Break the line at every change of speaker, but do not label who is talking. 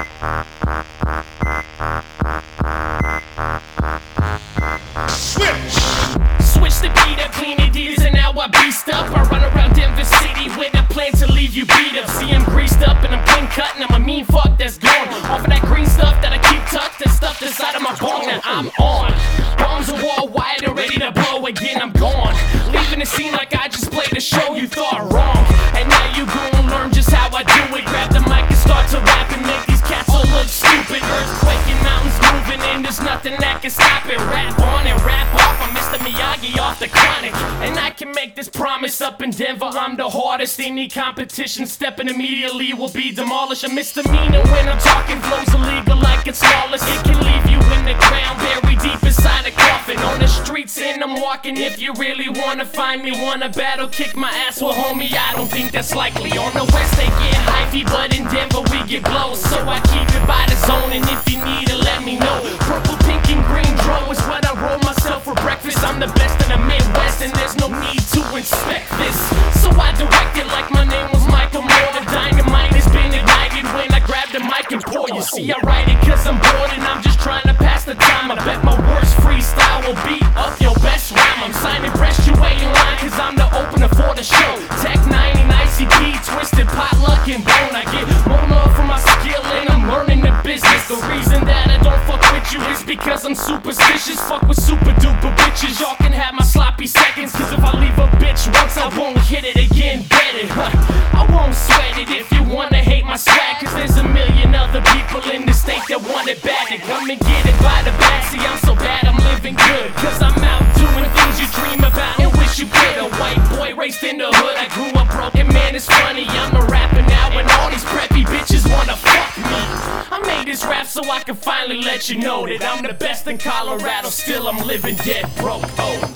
Switch the beat up, clean Adidas, and now I beast up. I run around Denver City with a plan to leave you beat up. See, I'm greased up and I'm clean cut and I'm a mean fuck that's gone. Off of that green stuff that I keep tucked and stuffed inside of my bone. Now I'm on. Bombs are all wide and ready to blow again. I'm gone. Leaving the scene like I just played a show you thought wrong. And now you gon' learn just how I do it. Grab the mic and start to rap and make these cats all look stupid. Earthquaking, mountains moving, and there's nothing that can stop it. Rap on and rap off. I'm Mr. Miyagi off the Chronic. And I can make this promise up in Denver. I'm the hardest. Any competition stepping immediately will be demolished. A misdemeanor when I'm talking flows illegal like it's lawless. It can leave you in the ground, buried deep inside a coffin. On the streets and I'm walking. If you really wanna find me, wanna battle, kick my ass, well homie, I don't think that's likely. On the west they get hypey, but in Denver we get blows. So I keep it by the zone, and if you need it, let me know. Purple, pink, and green dro is what I roll myself for breakfast. I'm the best in the Midwest, and there's no need to inspect this. So I direct it like my name was Michael Moore. The dynamite has been ignited when I grab the mic and pour. You see, I write it cause I'm bored and I'm just trying to pass the time. I bet my worst freestyle will beat up your best rhyme. I'm signing Breast, you wait in line cause I'm the opener for the show. Tech 90, ICP, Twisted, Potluck, and Bone. I get more love from my skill and I'm learning the business. The reason that I don't fuck with you is because I'm superstitious. Fuck with super duper bitches. Y'all can have my sloppy seconds, cause if I leave a bitch once I won't hit it again. Bet it, I won't sweat it if you wanna hate my swag, cause there's a million other people in the state that want it bad. To come and get it by the bag. See, I'm so bad I'm living good, cause I'm out doing things you dream about and wish you could. A white boy raised in the hood, I grew up broken, man, it's funny. I'm a rapper now and all these preppy bitches wanna fuck me. I made this rap so I can finally let you know that I'm the best in Colorado. Still I'm living dead broke. Oh.